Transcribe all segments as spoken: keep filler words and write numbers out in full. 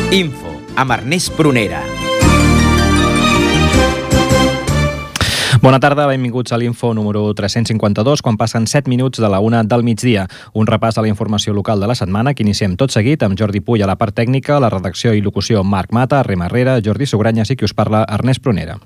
Info, amb Ernest Prunera. Bona tarda, benvinguts a l'Info número tres-cents cinquanta-dos, quan passen set minuts de la una del migdia. Un repàs a la informació local de la setmana que iniciem tot seguit amb Jordi Puy a la part tècnica, la redacció i locució Marc Mata, Rem Herrera, Jordi Sugranyes i qui us parla, Ernest Prunera.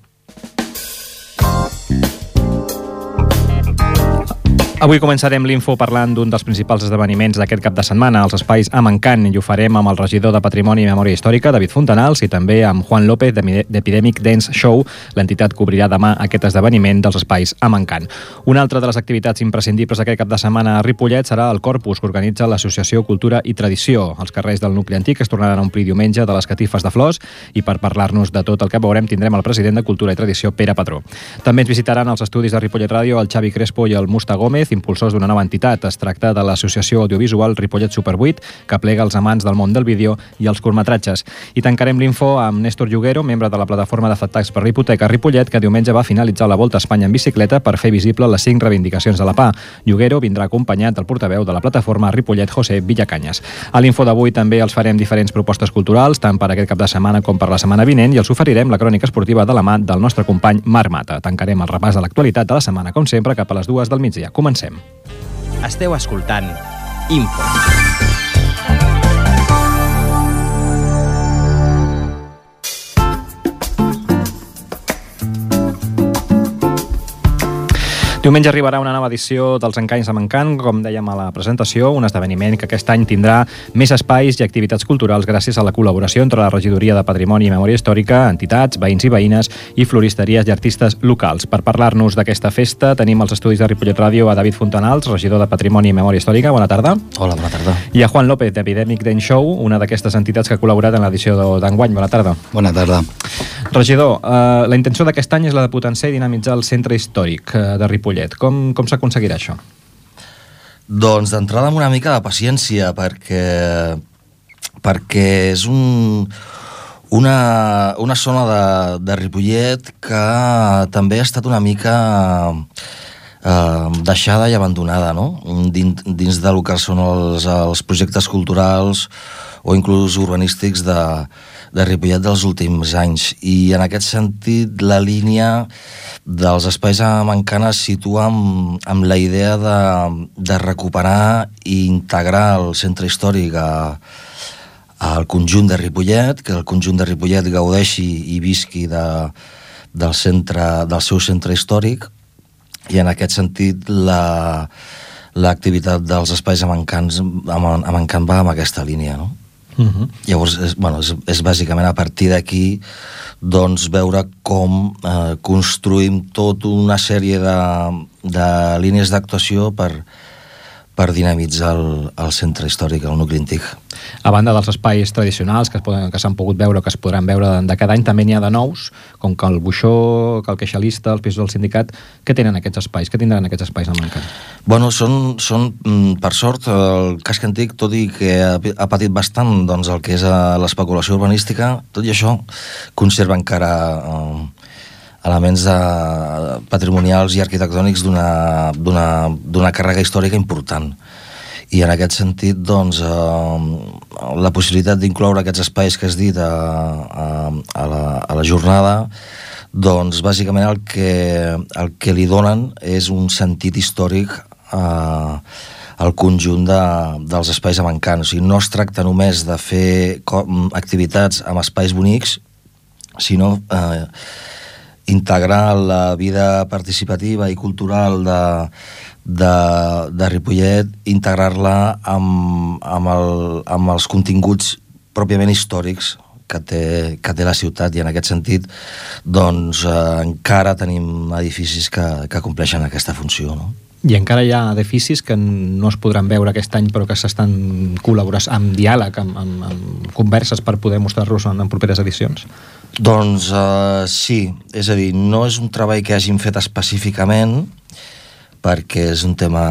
Avui començarem l'Info parlant d'un dels principals esdeveniments d'aquest cap de setmana, els espais a Encant, i ho farem amb el regidor de Patrimoni i Memòria Històrica, David Fontanals, i també amb Juan López, d'Epidemic Dance Show. L'entitat cobrirà demà aquest esdeveniment dels espais a Encant. Una altra de les activitats imprescindibles d'aquest cap de setmana a Ripollet serà el Corpus, que organitza l'Associació Cultura i Tradició. Els carrers del nucli antic es tornaran a omplir diumenge de les catifes de flors, i per parlar-nos de tot el que veurem tindrem el president de Cultura i Tradició, Pere Patró. També ens visitaran als estudis de Ripollet Ràdio el Xavi Crespo i el Musta Gómez, impulsors d'una nova entitat. Es tracta de l'Associació Audiovisual Ripollet Super vuit, que plega els amants del món del vídeo i els curtmetratges. I tancarem l'Info amb Néstor Lloguero, membre de la plataforma d'afectats per l'hipoteca Ripollet, que diumenge va finalitzar la Volta a Espanya en bicicleta per fer visible les cinc reivindicacions de la P A. Lloguero vindrà acompanyat del portaveu de la plataforma Ripollet, José Villacanyes. A l'Info d'avui també els farem diferents propostes culturals, tant per aquest cap de setmana com per la setmana vinent, i els oferirem la crònica esportiva de la mà del nostre company Marc Mata. Tancarem el repàs de l'actualitat de la setmana, com sempre, cap a les dues del migdia. Comencem. Esteu escoltant Info. Diumenge arribarà una nova edició dels Encanys amb Encant, com dèiem a la presentació, un esdeveniment que aquest any tindrà més espais i activitats culturals gràcies a la col·laboració entre la Regidoria de Patrimoni i Memòria Històrica, entitats, veïns i veïnes i floristeries i artistes locals. Per parlar-nos d'aquesta festa tenim als estudis de Ripollet Ràdio a David Fontanals, regidor de Patrimoni i Memòria Històrica. Bona tarda. Hola, bona tarda. I a Juan López, d'Epidemic Dance Show, una d'aquestes entitats que ha col·laborat en l'edició d'enguany. Bona tarda. Bona tarda. Regidor, eh, la intenció d'aquest any és la de potenciar i dinamitzar el centre històric eh, de Ripollet. Com, com s'aconseguirà això? Doncs d'entrada amb una mica de paciència, perquè, perquè és un, una, una zona de, de Ripollet que també ha estat una mica eh, deixada i abandonada, no? Dins, dins del que són els, els projectes culturals o inclús urbanístics de, de Ripollet dels últims anys. I en aquest sentit la línia dels espais a Encant es situa amb, amb la idea de, de recuperar i integrar el centre històric a, al conjunt de Ripollet, que el conjunt de Ripollet gaudeixi i visqui de, del, centre, del seu centre històric, i en aquest sentit la, l'activitat dels espais a Encant va amb aquesta línia, no? Uh-huh. Llavors, és, bueno, és, és bàsicament a partir d'aquí doncs veure com eh, construïm tota una sèrie de, de línies d'actuació per, per dinamitzar el, el centre històric, el nucli antic. A banda dels espais tradicionals que, es poden, que s'han pogut veure, que es podran veure de, de cada any, també n'hi ha de nous, com que el Buixó, que el Queixalista, els pisos del sindicat. Què tenen aquests espais? Què tindran aquests espais a Encant? Bueno, són, són, per sort, el casc antic, tot i que ha, ha patit bastant doncs, el que és l'especulació urbanística, tot i això conserva encara eh, elements de, patrimonials i arquitectònics d'una, d'una, d'una càrrega històrica important. I en aquest sentit, doncs, eh, la possibilitat d'incloure aquests espais que has dit a, a, a, la, a la jornada, doncs, bàsicament el que, el que li donen és un sentit històric eh, al conjunt de, dels espais a Encant. O sigui, no es tracta només de fer activitats amb espais bonics, sinó eh, integrar la vida participativa i cultural de De, de Ripollet, integrar-la amb, amb, el, amb els continguts pròpiament històrics que té, que té la ciutat, i en aquest sentit doncs eh, encara tenim edificis que, que compleixen aquesta funció, no? I encara hi ha edificis que no es podran veure aquest any, però que s'estan col·laborant amb diàleg, amb, amb, amb converses per poder mostrar-los en, en properes edicions? Doncs eh, sí, és a dir, no és un treball que hagin fet específicament, perquè és un tema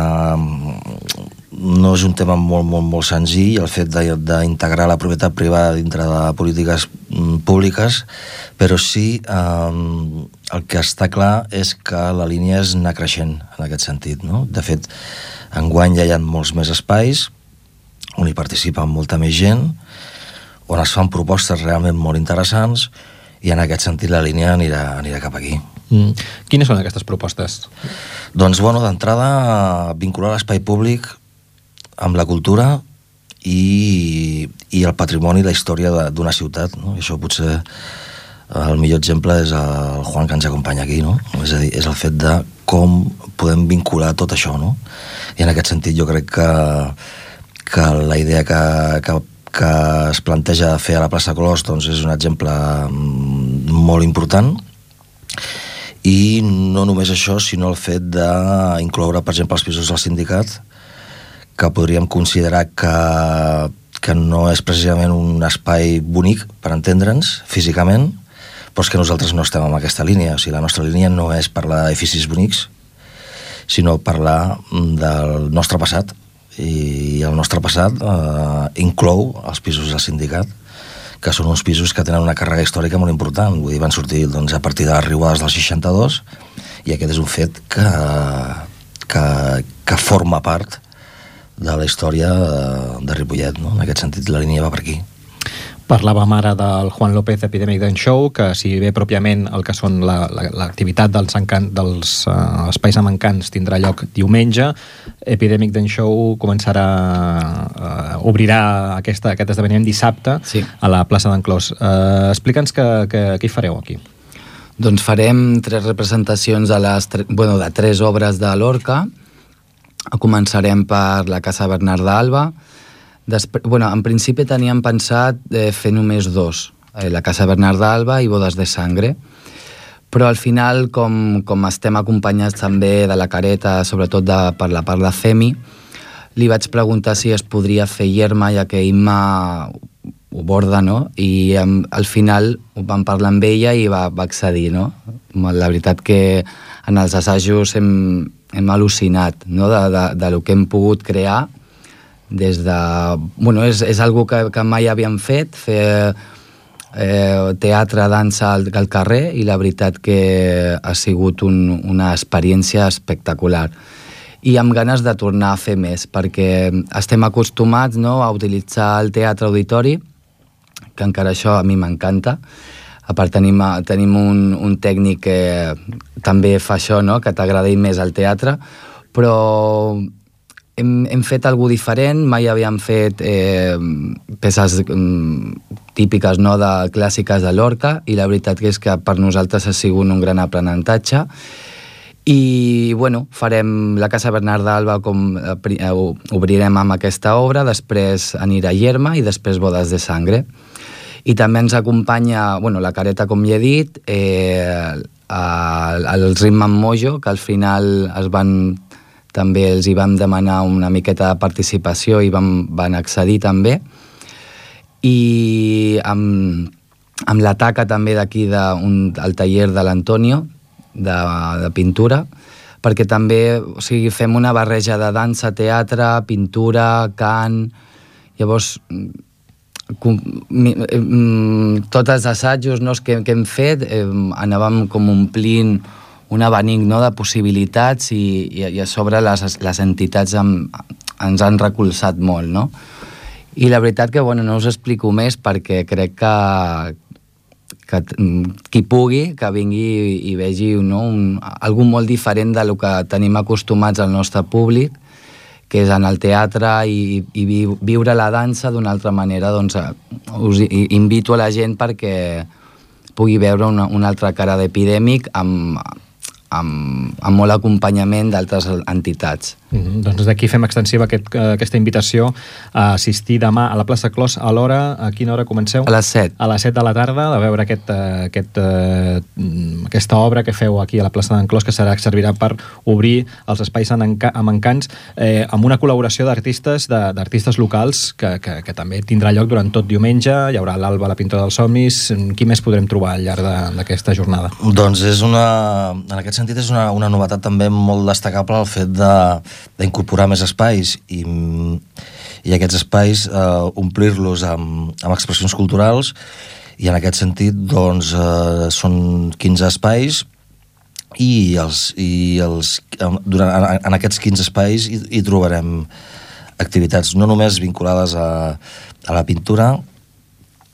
no és un tema molt, molt, molt senzill, el fet d'integrar la propietat privada dintre de polítiques públiques, però sí eh, el que està clar és que la línia és anar creixent en aquest sentit, no? De fet, enguany ja hi ha molts més espais on hi participa molta més gent, on es fan propostes realment molt interessants, i en aquest sentit la línia anirà, anirà cap aquí. Mm. Quines són aquestes propostes? Doncs, bueno, d'entrada, vincular l'espai públic amb la cultura i, i el patrimoni i la història d'una ciutat, no? I això potser el millor exemple és el Juan, que ens acompanya aquí, no? És a dir, és el fet de com podem vincular tot això, no? I en aquest sentit jo crec que, que la idea que, que, que es planteja fer a la plaça Colors, doncs és un exemple molt important. I no només això, sinó el fet d'incloure, per exemple, els pisos del sindicat, que podríem considerar que, que no és precisament un espai bonic, per entendre'ns, físicament, però és que nosaltres no estem en aquesta línia. O sigui, la nostra línia no és parlar d'edificis bonics, sinó parlar del nostre passat. I el nostre passat eh, inclou els pisos del sindicat, que són uns pisos que tenen una càrrega històrica molt important. Vull dir, van sortir doncs, a partir de les riuades del seixanta-dos, i aquest és un fet que, que, que forma part de la història de, de Ripollet, no? En aquest sentit, la línia va per aquí. Parlàvem ara del Juan López Epidemic Dance Show, que si bé pròpiament el que són l'activitat dels, encan, dels uh, espais amb encants tindrà lloc diumenge, Epidemic Dance Show començarà, uh, obrirà aquesta, aquest esdeveniment dissabte, sí, a la plaça d'en Clos. Uh, Explica'ns que, que, què hi fareu aquí. Doncs farem tres representacions de, les, bueno, de tres obres de Lorca. Començarem per la Casa Bernat d'Alba. Després, bueno, en principi teníem pensat eh, fer només dos, eh, la Casa Bernat d'Alba i Bodes de Sangre, però al final, com, com estem acompanyats també de la Careta, sobretot de, per la part de Femi, li vaig preguntar si es podria fer Yerma, ja que Imma ho borda, no? I um, al final vam parlar amb ella i va, va accedir, no? La veritat que en els assajos hem, hem al·lucinat, no? de, de, de lo que hem pogut crear. Des de... Bueno, és, és algo que, que mai havíem fet, fer eh, teatre, dansa al, al carrer, i la veritat que ha sigut un, una experiència espectacular. I amb ganes de tornar a fer més, perquè estem acostumats, no, a utilitzar el teatre auditori, que encara això a mi m'encanta. A part tenim, tenim un, un tècnic que també fa això, no, que t'agradi més el teatre, però... Hem, hem fet alguna cosa diferent, mai havíem fet eh, peces mm, típiques, no, de, clàssiques de Lorca, i la veritat és que per nosaltres ha sigut un gran aprenentatge. I bueno, farem la Casa Bernat d'Alba, com eh, obrirem amb aquesta obra, després anirà Yerma i després Bodes de Sangre. I també ens acompanya, bueno, la Careta, com ja he dit, eh, el Ritme amb Mojo, que al final es van... també els hi vam demanar una miqueta de participació i van, van accedir també. I amb, amb la taca també d'aquí del taller de l'Antonio, de, de pintura, perquè també, o sigui, fem una barreja de dansa, teatre, pintura, cant. Llavors, com, tots els assajos, no, que, que hem fet, eh, anàvem com omplint un abanic, no, de possibilitats, i, i, i a sobre les, les entitats amb, ens han recolzat molt, no? I la veritat que, bueno, no us explico més perquè crec que, que qui pugui, que vingui i, i vegi, no, un, algú molt diferent de lo que tenim acostumats al nostre públic, que és en el teatre, i, i viure la dansa d'una altra manera. Doncs us invito a la gent perquè pugui veure una, una altra cara d'Epidèmic amb... Amb, amb molt acompanyament d'altres entitats. Mm-hmm. Doncs d'aquí fem extensiva aquest, aquesta invitació a assistir demà a la plaça Clos. A l'hora, a quina hora comenceu? A les set. A les set de la tarda, de veure aquest, aquest, aquesta obra que feu aquí a la plaça d'en Clos, que serà, servirà per obrir els espais amb encants, eh, amb una col·laboració d'artistes d'artistes locals que, que, que també tindrà lloc durant tot diumenge. Hi haurà l'Alba, la pintora dels somnis. Qui més podrem trobar al llarg d'aquesta jornada? Doncs és una... En aquest sentit és una, una novetat també molt destacable el fet de, d'incorporar més espais i, i aquests espais eh, omplir-los amb, amb expressions culturals, i en aquest sentit doncs eh, són quinze espais i, els, i els, durant, en, en aquests quinze espais hi, hi trobarem activitats no només vinculades a, a la pintura,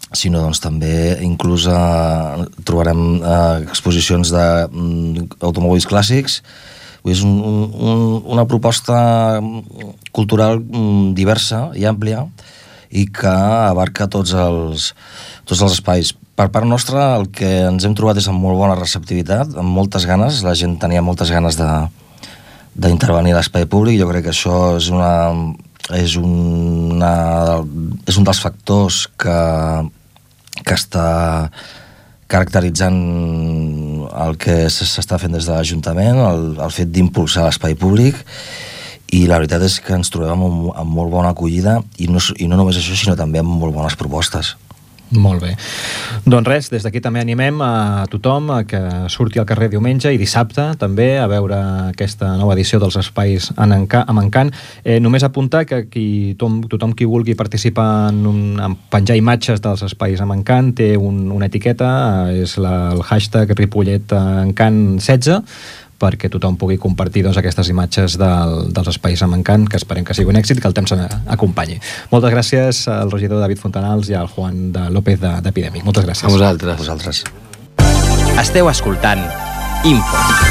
sinó doncs, també inclús eh, trobarem eh, exposicions d'automòbils clàssics. És un, un, una proposta cultural diversa i àmplia i que abarca tots els, tots els espais. Per part nostra, el que ens hem trobat és amb molt bona receptivitat, amb moltes ganes, la gent tenia moltes ganes de, d'intervenir a l'espai públic. Jo crec que això és una, és una, és un dels factors que, que està caracteritzant el que s'està fent des de l'Ajuntament, el, el fet d'impulsar l'espai públic, i la veritat és que ens trobem amb, amb molt bona acollida, i no, i no només això, sinó també amb molt bones propostes. Molt bé. Doncs res, des d'aquí també animem a tothom a que surti al carrer diumenge i dissabte també a veure aquesta nova edició dels espais en Enca, amb Encant. Eh, només apuntar que qui, tothom, tothom qui vulgui participar en, un, en penjar imatges dels espais amb Encant té un, una etiqueta, és la, el hashtag Ripollet Encant setze, perquè tothom pugui compartir doncs, aquestes imatges del, dels espais amb Encant, que esperem que sigui un èxit, que el temps acompanyi. Moltes gràcies al regidor David Fontanals i al Juan de López d'Epidèmic. Moltes gràcies. A vosaltres. A vosaltres. Esteu escoltant Info.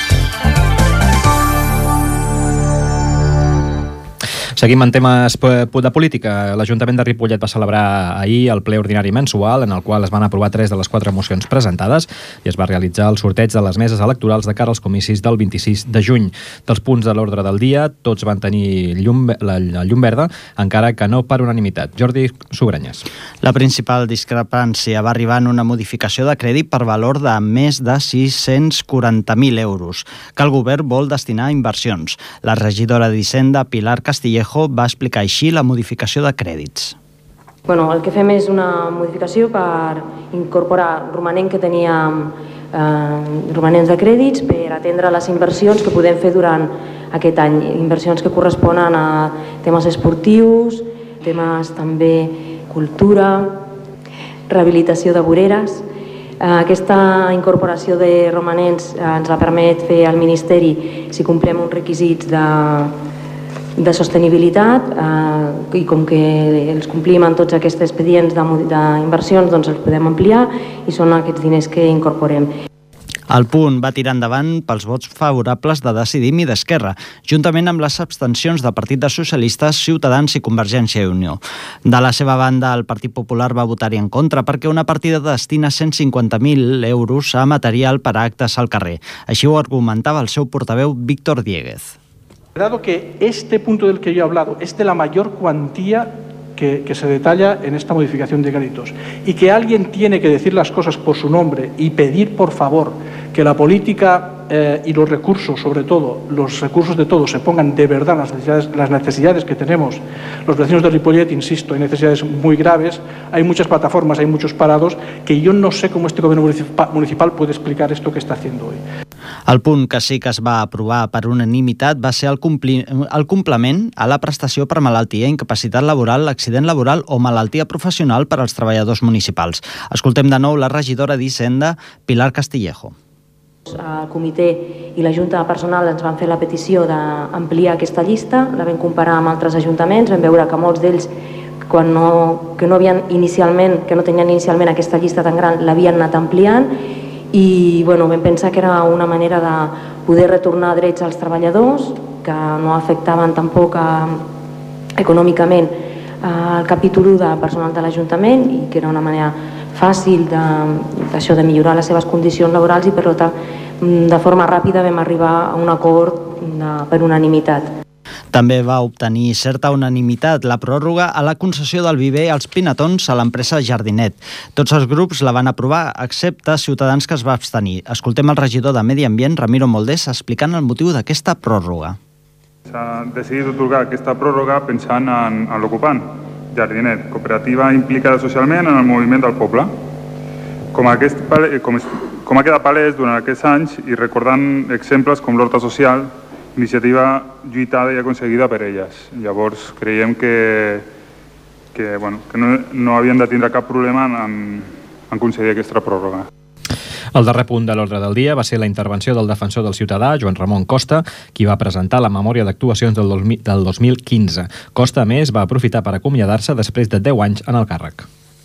Seguim en temes de política. L'Ajuntament de Ripollet va celebrar ahir el ple ordinari mensual en el qual es van aprovar tres de les quatre mocions presentades i es va realitzar el sorteig de les meses electorals de cara als comicis del vint-i-sis de juny. Dels punts de l'ordre del dia, tots van tenir llum, la, la llum verda, encara que no per unanimitat. Jordi Sugranyes. La principal discrepància va arribar en una modificació de crèdit per valor de més de sis-cents quaranta mil euros, que el govern vol destinar a inversions. La regidora d'Hisenda, Pilar Castillejo, va explicar així la modificació de crèdits. Bueno, el que fem és una modificació per incorporar romanent que teníem eh, romanents de crèdits per atendre les inversions que podem fer durant aquest any. Inversions que corresponen a temes esportius, temes també cultura, rehabilitació de voreres. Eh, aquesta incorporació de romanents eh, ens la permet fer al Ministeri si complem uns requisits de de sostenibilitat eh, i com que els complim en tots aquests expedients d'inversions, doncs els podem ampliar i són aquests diners que incorporem. El punt va tirar endavant pels vots favorables de Decidim i d'Esquerra, juntament amb les abstencions del Partit dels Socialistes, Ciutadans i Convergència i Unió. De la seva banda, el Partit Popular va votar-hi en contra perquè una partida destina cent cinquanta mil euros a material per a actes al carrer. Així ho argumentava el seu portaveu Víctor Dieguez. Dado que este punto del que yo he hablado es de la mayor cuantía que, que se detalla en esta modificación de créditos y que alguien tiene que decir las cosas por su nombre y pedir, por favor, que la política eh, y los recursos, sobre todo, los recursos de todos, se pongan de verdad las necesidades, las necesidades que tenemos los vecinos de Ripollet, insisto, hay necesidades muy graves, hay muchas plataformas, hay muchos parados, que yo no sé cómo este gobierno municipal puede explicar esto que está haciendo hoy. El punt que sí que es va aprovar per unanimitat va ser el, compli... el complement a la prestació per malaltia, incapacitat laboral, accident laboral o malaltia professional per als treballadors municipals. Escoltem de nou la regidora d'Hisenda, Pilar Castillejo. El comitè i la Junta de Personal ens van fer la petició d'ampliar aquesta llista, la vam comparar amb altres ajuntaments, vam veure que molts d'ells quan no, que no havien inicialment, que no tenien inicialment aquesta llista tan gran, l'havien anat ampliant i bueno, vam pensar que era una manera de poder retornar drets als treballadors que no afectaven tampoc a, econòmicament al capítol u de personal de l'Ajuntament i que era una manera fàcil de, d'això, de millorar les seves condicions laborals i per tant de forma ràpida vam arribar a un acord de, per unanimitat. També va obtenir certa unanimitat la pròrroga a la concessió del viver als pinatons a l'empresa Jardinet. Tots els grups la van aprovar, excepte Ciutadans, que es va abstenir. Escoltem el regidor de Medi Ambient, Ramiro Moldés, explicant el motiu d'aquesta pròrroga. S'ha decidit otorgar aquesta pròrroga pensant en, en l'ocupant, Jardinet, cooperativa implicada socialment en el moviment del poble. Com, aquest, com, com ha quedat palès durant aquests anys i recordant exemples com l'Horta Social, iniciativa lluitada i aconseguida per elles. Llavors creiem que, que, bueno, que no, no havien de tindre cap problema en, en concedir aquesta pròrroga. El darrer punt de l'ordre del dia va ser la intervenció del defensor del ciutadà, Joan Ramon Costa, qui va presentar la memòria d'actuacions del dos mil quinze. Costa, a més, va aprofitar per acomiadar-se després de deu anys en el càrrec.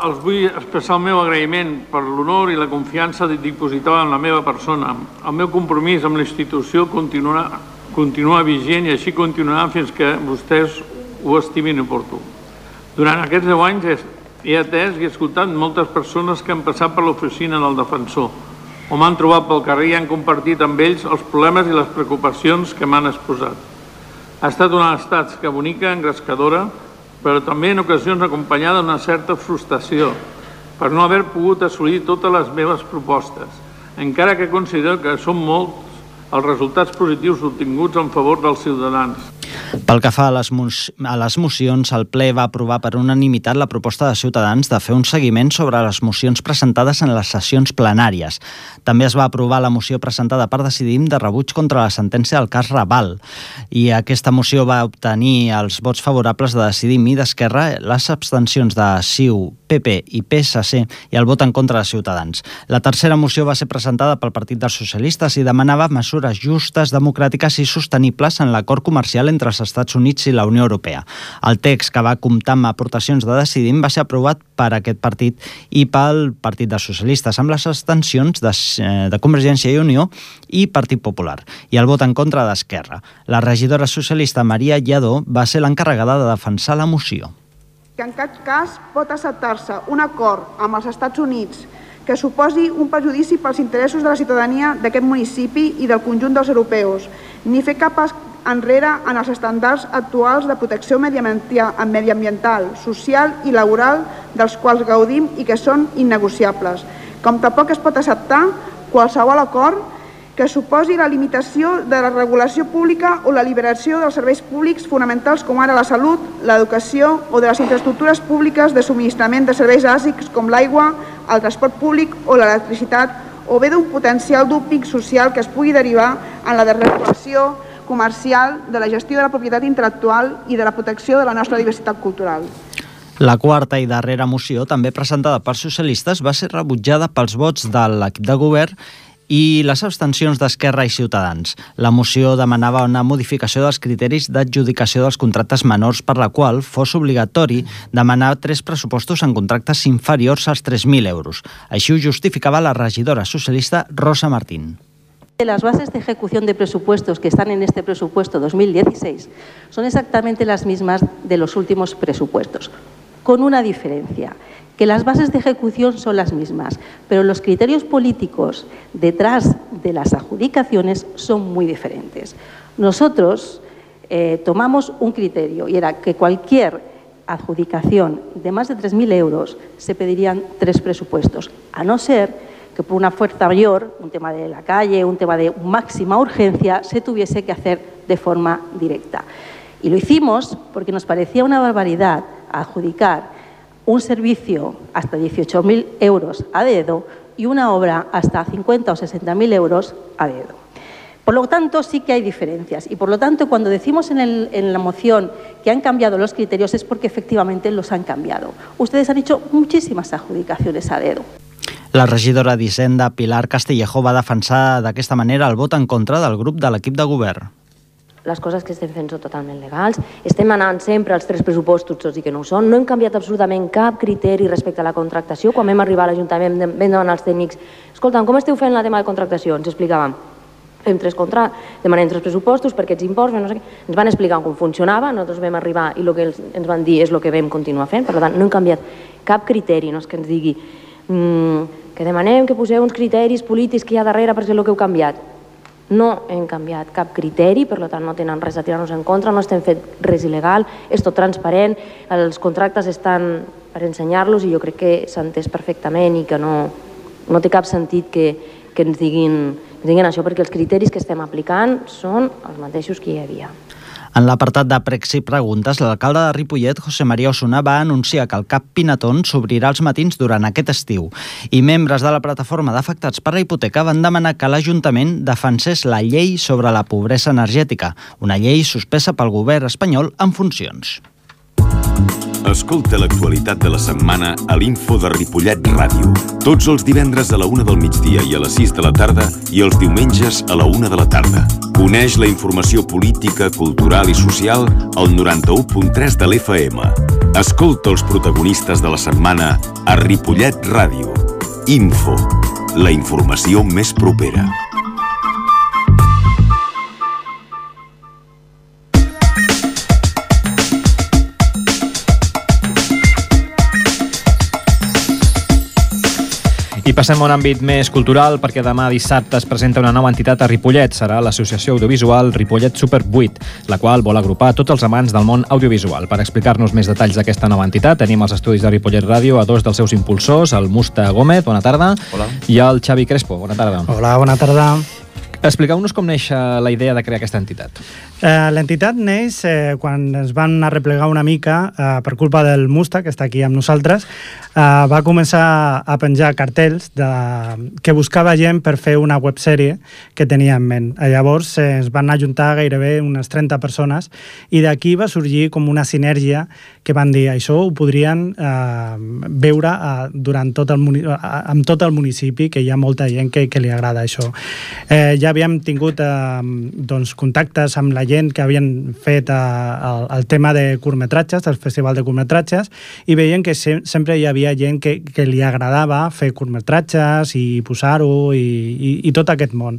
Els vull expressar el meu agraïment per l'honor i la confiança dipositada en la meva persona. El meu compromís amb la institució continuarà, continua vigent i així continuarà fins que vostès ho estimin oportú. Durant aquests deu anys he, he atès i escoltat moltes persones que han passat per l'oficina del defensor o m'han trobat pel carrer i han compartit amb ells els problemes i les preocupacions que m'han exposat. Ha estat una tasca bonica, engrescadora, però també en ocasions acompanyada d'una certa frustració per no haver pogut assolir totes les meves propostes, encara que considero que són molts els resultats positius obtinguts en favor dels ciutadans. Pel que fa a les, a les mocions, el ple va aprovar per unanimitat la proposta de Ciutadans de fer un seguiment sobre les mocions presentades en les sessions plenàries. També es va aprovar la moció presentada per Decidim de rebuig contra la sentència del cas Raval. I aquesta moció va obtenir els vots favorables de Decidim i d'Esquerra, les abstencions de C I U, P P i P S C i el vot en contra de Ciutadans. La tercera moció va ser presentada pel Partit dels Socialistes i demanava mesures justes, democràtiques i sostenibles en l'acord comercial entre els Estats Units i la Unió Europea. El text, que va comptar amb aportacions de Decidim, va ser aprovat per aquest partit i pel Partit dels Socialistes, amb les abstencions de, de Convergència i Unió i Partit Popular, i el vot en contra d'Esquerra. La regidora socialista Maria Lladó va ser l'encarregada de defensar la moció. Que en cap cas pot acceptar-se un acord amb els Estats Units que suposi un perjudici pels interessos de la ciutadania d'aquest municipi i del conjunt dels europeus, ni fer cap pas enrere en els estàndards actuals de protecció mediambiental, social i laboral dels quals gaudim i que són innegociables. Com tampoc es pot acceptar qualsevol acord que suposi la limitació de la regulació pública o la liberació dels serveis públics fonamentals com ara la salut, l'educació o de les infraestructures públiques de subministrament de serveis bàsics com l'aigua, el transport públic o l'electricitat, o bé d'un potencial dúmping social que es pugui derivar en la desregulació comercial, de la gestió de la propietat intel·lectual i de la protecció de la nostra diversitat cultural. La quarta i darrera moció, també presentada pels socialistes, va ser rebutjada pels vots de l'equip de govern i les abstencions d'Esquerra i Ciutadans. La moció demanava una modificació dels criteris d'adjudicació dels contractes menors per la qual fos obligatori demanar tres pressupostos en contractes inferiors als tres mil euros. Així ho justificava la regidora socialista Rosa Martín. Las bases de ejecución de presupuestos que están en este presupuesto dos mil dieciséis son exactamente las mismas de los últimos presupuestos, con una diferencia, que las bases de ejecución son las mismas, pero los criterios políticos detrás de las adjudicaciones son muy diferentes. Nosotros eh, tomamos un criterio y era que cualquier adjudicación de más de tres mil euros se pedirían tres presupuestos, a no ser que por una fuerza mayor, un tema de la calle, un tema de máxima urgencia, se tuviese que hacer de forma directa. Y lo hicimos porque nos parecía una barbaridad adjudicar un servicio hasta dieciocho mil euros a dedo y una obra hasta cincuenta o sesenta mil euros a dedo. Por lo tanto, sí que hay diferencias y por lo tanto, cuando decimos en, el, en la moción que han cambiado los criterios es porque efectivamente los han cambiado. Ustedes han hecho muchísimas adjudicaciones a dedo. La regidora d'Hisenda, Pilar Castillejo, va defensar d'aquesta manera el vot en contra del grup de l'equip de govern. Les coses que estem fent són totalment legals, estem anant sempre als tres pressupostos, tots i que no ho són, no hem canviat absolutament cap criteri respecte a la contractació. Quan vam arribar a l'Ajuntament vam demanar als tècnics, escolta'm, com esteu fent la tema de contractació? Ens explicàvem, fem tres contra... demanem tres pressupostos per aquests imports, no sé què. Ens van explicar com funcionava, nosaltres vam arribar i el que ens van dir és el que vam continuar fent, per tant no hem canviat cap criteri, no és que ens digui mmm, que demanem que poseu uns criteris polítics que hi ha darrere per ser el que heu canviat. No hem canviat cap criteri, per tant no tenen res a tirar-nos en contra, no estem fent res il·legal, és tot transparent, els contractes estan per ensenyar-los i jo crec que s'ha entès perfectament i que no, no té cap sentit que, que ens diguin, ens diguin això, perquè els criteris que estem aplicant són els mateixos que hi havia. En l'apartat de pregs i preguntes, l'alcalde de Ripollet, José María Osuna, va anunciar que el Cap Pinatón s'obrirà als matins durant aquest estiu i membres de la plataforma d'afectats per la hipoteca van demanar que l'Ajuntament defensés la llei sobre la pobresa energètica, una llei suspesa pel govern espanyol en funcions. Escolta l'actualitat de la setmana a l'Info de Ripollet Ràdio. Tots els divendres a la una del migdia i a les sis de la tarda i els diumenges a la una de la tarda. Coneix la informació política, cultural i social al noranta-u punt tres de l'F M. Escolta els protagonistes de la setmana a Ripollet Ràdio. Info, la informació més propera. I passem a un àmbit més cultural perquè demà dissabte es presenta una nova entitat a Ripollet. Serà l'Associació Audiovisual Ripollet Super vuit, la qual vol agrupar tots els amants del món audiovisual. Per explicar-nos més detalls d'aquesta nova entitat tenim als estudis de Ripollet Ràdio a dos dels seus impulsors, el Musta Gómez, bona tarda, Hola. I el Xavi Crespo, bona tarda. Hola, bona tarda. Expliqueu-nos com neix la idea de crear aquesta entitat. Eh, L'entitat neix eh, quan es van arreplegar una mica eh, per culpa del Musta, que està aquí amb nosaltres. Eh, va començar a penjar cartells de, que buscava gent per fer una websèrie que tenia en ment. Eh, llavors eh, es van ajuntar gairebé unes trenta persones i d'aquí va sorgir com una sinergia que van dir això ho podrien eh, veure eh, durant tot el, eh, amb tot el municipi, que hi ha molta gent que, que li agrada això. Eh, ja havíem tingut eh, doncs, contactes amb la gent que havien fet eh, el, el tema de curtmetratges, del festival de curtmetratges, i veien que se, sempre hi havia gent que, que li agradava fer curtmetratges i posar-ho i, i, i tot aquest món.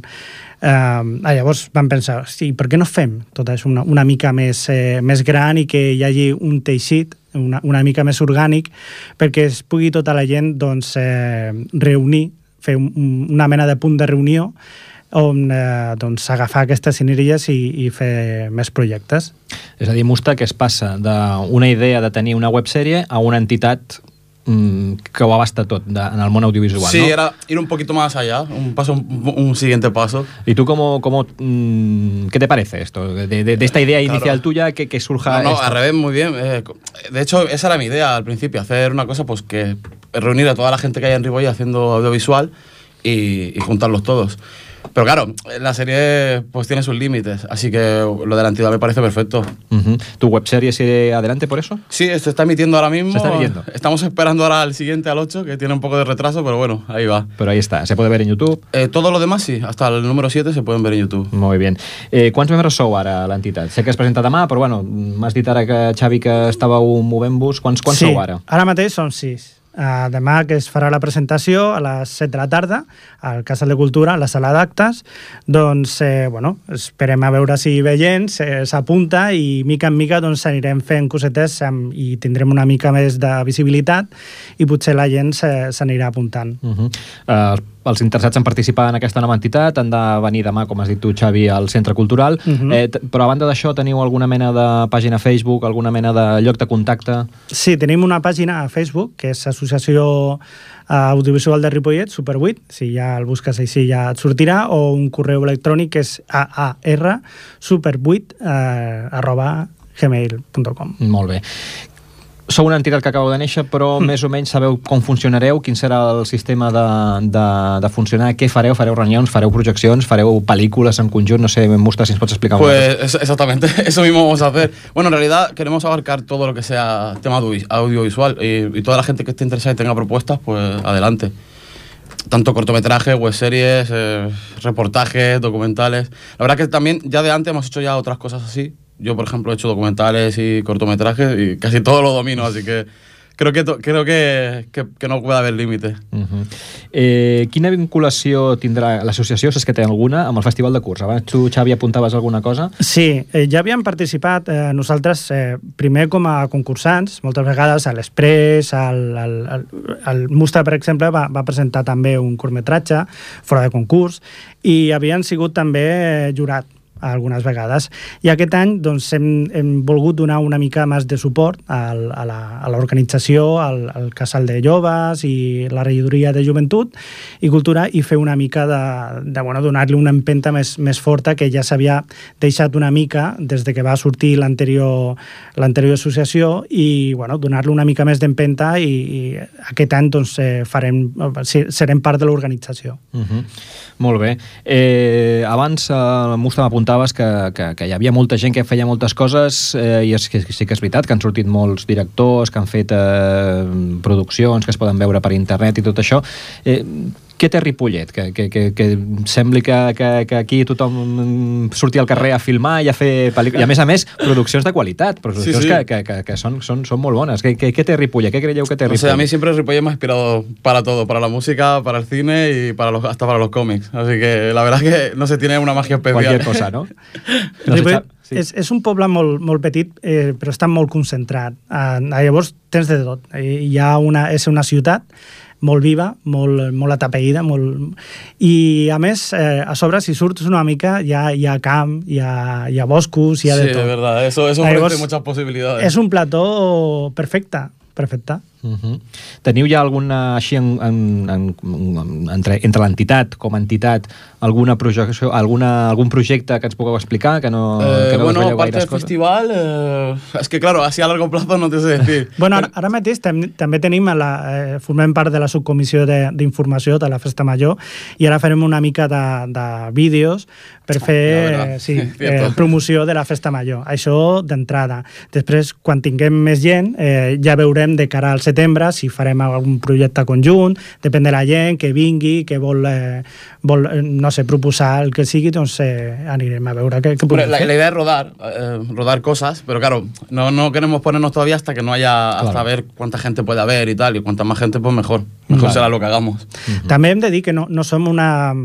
Uh, llavors vam pensar, sí, per què no fem tot això una, una mica més, eh, més gran i que hi hagi un teixit una, una mica més orgànic perquè es pugui tota la gent doncs, eh, reunir, fer un, una mena de punt de reunió on eh, doncs, agafar aquestes sinergies i, i fer més projectes. És a dir, Musta, que es passa d'una idea de tenir una websèrie a una entitat mmm, que ho abasta tot de, en el món audiovisual, sí, ¿no? Sí, era ir un poquito más allá, un paso, un, un siguiente paso. ¿Y tú cómo, cómo mmm, qué te parece esto? De, de, de esta idea inicial claro. tuya que, que surja... No, no esto. Al revés, muy bien. Eh, de hecho, esa era mi idea al principio, hacer una cosa pues que reunir a toda la gente que hay en Ripollet haciendo audiovisual y, y juntarlos todos. Pero claro, la serie pues tiene sus límites, así que lo de la entidad me parece perfecto. Uh-huh. ¿Tu webserie sigue adelante por eso? Sí, se está emitiendo ahora mismo. Se está emitiendo. Estamos esperando ahora al siguiente, al ocho, que tiene un poco de retraso, pero bueno, ahí va. Pero ahí está, ¿se puede ver en YouTube? Eh, todo lo demás sí, hasta el número siete se pueden ver en YouTube. Molt bé. Eh, quants membres sou ara a l'entitat? Sé que es presenta demà, però bueno, m'has dit ara que, Xavi, que estàveu movent-vos. Quants, quants sí, sou ara? Ara mateix són sis. Uh, demà que es farà la presentació a les set de la tarda al Casal de Cultura, a la sala d'actes, doncs eh, bueno, esperem a veure si ve gent, s'apunta i mica en mica doncs anirem fent cosetes amb, i tindrem una mica més de visibilitat i potser la gent s'anirà apuntant. Uh-huh. uh, Els interessats en participar en aquesta nova entitat han de venir demà, com has dit tu, Xavi, al Centre Cultural, uh-huh. eh, però a banda d'això teniu alguna mena de pàgina a Facebook, alguna mena de lloc de contacte? Sí, tenim una pàgina a Facebook, que és Associació Audiovisual de Ripollet, Super vuit, si ja el busques així ja et sortirà, o un correu electrònic que és a a erre super vuit arroba gmail punt com. Molt bé. Sou una entitat que acabeu de néixer, però mm. més o menys sabeu com funcionareu, quin serà el sistema de, de, de funcionar, què fareu? Fareu reunions, fareu projeccions, fareu pel·lícules en conjunt? No sé, Musta, si ens pots explicar. Pues exactamente, eso mismo vamos a hacer. Bueno, en realidad queremos abarcar todo lo que sea tema audiovisual y, y toda la gente que esté interesada y tenga propuestas, pues adelante. Tanto cortometrajes, webseries, eh, reportajes, documentales. La verdad que también ya de antes hemos hecho ya otras cosas así. Yo, por ejemplo, he hecho documentales y cortometrajes y casi todo lo domino, así que creo que, creo que, que, que no puede haver límite. Uh-huh. eh, quina vinculació tindrà l'associació, si és que té alguna, amb el Festival de Curts? Abans tu, Xavi, apuntaves alguna cosa? Sí, eh, ja havíem participat eh, nosaltres eh, primer com a concursants, moltes vegades a l'Express, el, el, el, el Musta, per exemple, va, va presentar també un curtmetratge fora de concurs i havien sigut també eh, jurat algunes vegades. I aquest any doncs, hem, hem volgut donar una mica més de suport al, a l'organització, al, al Casal de Joves i la Regidoria de Joventut i Cultura i fer una mica de, de bueno, donar-li una empenta més, més forta que ja s'havia deixat una mica des de que va sortir l'anterior l'anterior associació i bueno, donar-li una mica més d'empenta i, i aquest any doncs, eh, farem, serem part de l'organització. Uh-huh. Molt bé. Eh, abans eh, Musta m'apuntava apuntaves que, que, que hi havia molta gent que feia moltes coses eh, i és que sí que és veritat que han sortit molts directors que han fet eh, produccions que es poden veure per internet i tot això. Eh, què té Ripollet? Que, que, que, que sembli que, que, que aquí tothom surti al carrer a filmar i a fer pel·lícules. I a més a més, produccions de qualitat, produccions sí, sí. que, que, que, que són, són, són molt bones. ¿Qué, qué, qué te Ripollet? ¿Qué creieu que te Ripollet? No sé, a mí siempre Ripollet me ha inspirado para todo, para la música, para el cine y para los, hasta para los cómics. Así que la verdad es que no se tiene una magia especial. Cualquier cosa, ¿no? no Ripollet sí. és, és un poble molt, molt petit, eh, però està molt concentrat. Eh, llavors tens de tot. Eh, hi ha una, és una ciutat molt viva, molt, molt atapeïda, molt... i a més, eh, a sobre, si surts una mica, hi ha, hi ha camp, hi ha, hi ha boscos, hi ha sí, de tot. Sí, es verdad, eso, eso ofrece muchas posibilidades. És un plató perfecte, perfecte. Uh-huh. Teniu ja alguna, així, en, en, en, entre, entre l'entitat, com a entitat, alguna projecció, alguna, algun projecte que ens pugueu explicar, que no, eh, que no bueno, us veieu aparte gaires del coses? festival, eh, es que claro, así a largo plazo no te sé decir. Bueno, ara, ara mateix tam, també tenim, la, eh, formem part de la subcomissió d'informació de, de la Festa Major i ara farem una mica de, de vídeos per fer ja eh, sí, eh, promoció de la Festa Major. Això d'entrada. Després, quan tinguem més gent, eh, ja veurem de cara al setembre si farem algun projecte conjunt, depèn de la gent que vingui, que vol, eh, vol no sé, proposar el que sigui, doncs eh, anirem a veure què, què podem la, fer. La idea es rodar, eh, rodar cosas, pero claro, no, no queremos ponernos todavía hasta que no haya, hasta claro. ver cuánta gente puede haber y tal, y cuanta más gente, pues mejor. Mejor vale. será lo que hagamos. Uh-huh. També hem de dir que no, no som una...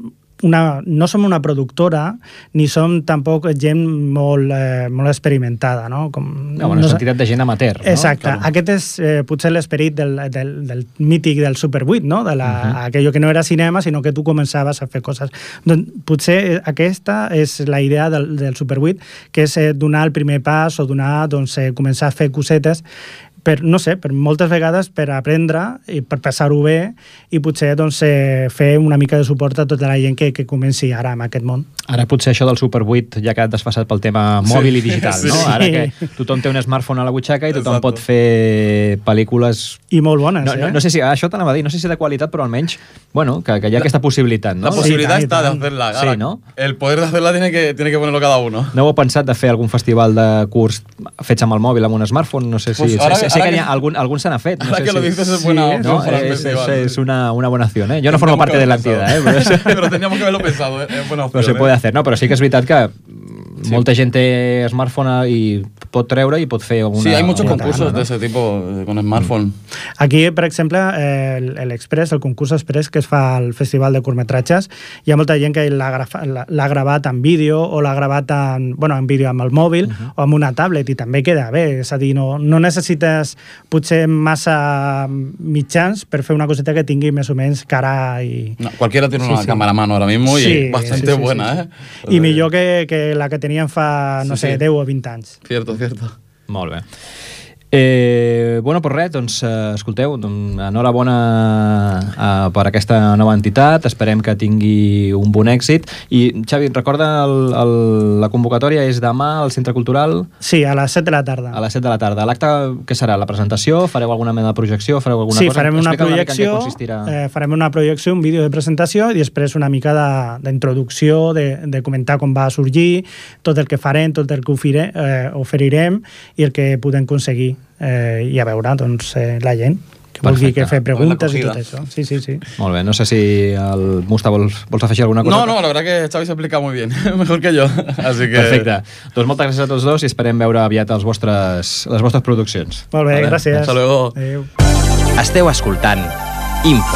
Una, no som una productora ni som tampoc gent molt, eh, molt experimentada, no? Com, no, bueno, no és entitat de gent amateur, no? Exacte. Claro. Aquest és eh, potser l'esperit del, del, del mític del Super vuit, no? De la, uh-huh. aquello que no era cinema, sinó que tu començaves a fer coses. Doncs, potser aquesta és la idea del, del Super vuit, que és eh, donar el primer pas o donar, doncs, eh, començar a fer cosetes per, no sé, per moltes vegades per aprendre i per passar-ho bé i potser doncs, eh, fer una mica de suport a tota la gent que, que comenci ara en aquest món. Ara potser això del Super vuit ja ha quedat desfasat pel tema mòbil sí. i digital, sí. no? Ara que tothom té un smartphone a la butxaca i tothom Exacto. pot fer pel·lícules... I molt bones, no, eh? No, no sé si, això t'anava a dir, no sé si de qualitat, però almenys, bueno, que, que hi ha la, aquesta possibilitat, no? La possibilitat sí, està de hacerla. Sí, no? El poder de hacerla tiene que, tiene que ponerlo cada uno. No heu pensat de fer algun festival de curs fets amb el mòbil, amb un smartphone? No sé si... Pues ara, sé, sé ara que, que... algun, algun se n'ha fet. No ara sé que si... lo dices es buena sí, opción no? para el es, festival. Es, es una, una buena opción, ¿eh? Yo no formo parte de la entidad, ¿eh? Pero, pero teníamos que haberlo pensado, ¿eh? Es buena opción, pero se puede hacer, no? Però sí que és veritat que sí. molta gent té smartphone i pot treure i pot fer alguna... Sí, hay muchos concursos gana, ¿no? de ese tipo con smartphone. Aquí, per exemple, eh, l'Express, el concurs Express que es fa al Festival de Curtmetratges, hi ha molta gent que l'ha gravat en vídeo o l'ha gravat en, bueno, en vídeo amb el mòbil uh -huh. o amb una tablet i també queda bé. És a dir, no, no necessites potser massa mitjans per fer una coseta que tingui més o menys cara i... No, cualquiera tiene sí, una sí. cámara a mano ahora mismo y sí, bastante sí, sí, buena, sí, sí. ¿eh? I millor que, que la que tenien fa, no sí, sé, sí. deu o vint anys. Cierto, cierto. Molt bé. Eh, bueno, doncs res, doncs, eh, escolteu, doncs, enhorabona eh, per aquesta nova entitat, esperem que tingui un bon èxit. I, Xavi, recorda el, el, la convocatòria és demà al Centre Cultural? Sí, a les set de la tarda. A les set de la tarda. L'acte, què serà? La presentació? Fareu alguna mena de projecció? Fareu alguna sí, cosa? farem una Explica projecció, una eh, farem una projecció, un vídeo de presentació i després una mica d'introducció, de, de, de comentar com va sorgir, tot el que farem, tot el que ofire, eh, oferirem i el que podem aconseguir. Eh, i a veure doncs, eh, la gent que vulgui que fer preguntes i tot això. Sí, sí, sí. Molt bé, no sé si el Musta vols, vols afegir alguna cosa? No, no, la verdad que Xavi se explica muy bien, mejor que yo. Así que... Perfecte. Doncs moltes gràcies a tots dos i esperem veure aviat els vostres, les vostres produccions. Molt bé, vale. Gràcies. Hasta luego. Adéu. Esteu escoltant Info.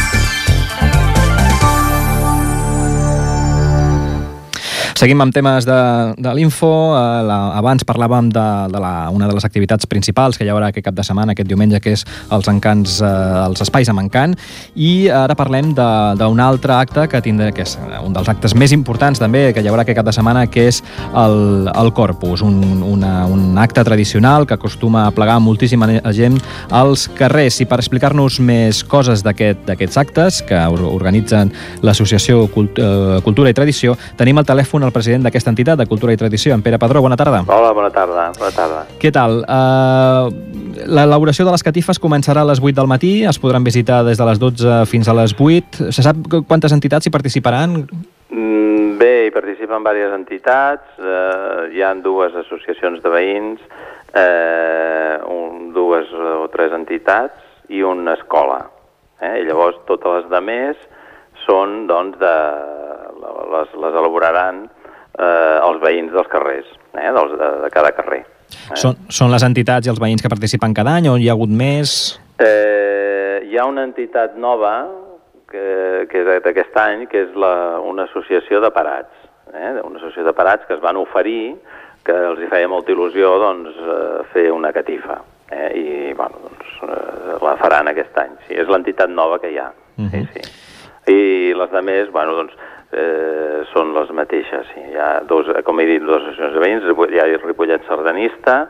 Seguim amb temes de, de l'info. Eh, la, abans parlàvem de, de la, una de les activitats principals que hi haurà aquest cap de setmana, aquest diumenge, que és els encants, eh, els espais amb encant. I ara parlem d'un altre acte que tindrà, que és un dels actes més importants també que hi haurà aquest cap de setmana, que és el, el Corpus, un, una, un acte tradicional que acostuma a plegar moltíssima gent als carrers. I per explicar-nos més coses d'aquest, d'aquests actes que organitzen l'Associació Cult, eh, Cultura i Tradició, tenim al telèfon el president d'aquesta entitat de Cultura i Tradició, en Pere Padró. Bona tarda. Hola, bona tarda. Bona tarda. Què tal? Uh, L'elaboració de les catifes començarà a les vuit del matí, es podran visitar des de les dotze fins a les vuit. Se sap quantes entitats hi participaran? Mm, bé, hi participen participen diverses entitats, eh, hi ha dues associacions de veïns, eh, un, dues o tres entitats i una escola. Eh? I llavors totes les demés són, doncs, de, les, les elaboraran eh, els veïns dels carrers, eh? dels, de, de cada carrer. Eh? Són, són les entitats i els veïns que participen cada any o hi ha hagut més? Eh, hi ha una entitat nova que, que és d'aquest any, que és la, una associació de parats. Eh? Una associació de parats que es van oferir, que els hi feia molta il·lusió, doncs, eh, fer una catifa. Eh? I, bueno, doncs, eh, la faran aquest any. Sí, és l'entitat nova que hi ha. Uh-huh. Sí, sí. I les demés, bueno, doncs, eh, són les mateixes. Sí. Hi ha dos, com he dit, dues associacions de veïns, hi ha Ripollet Sardanista,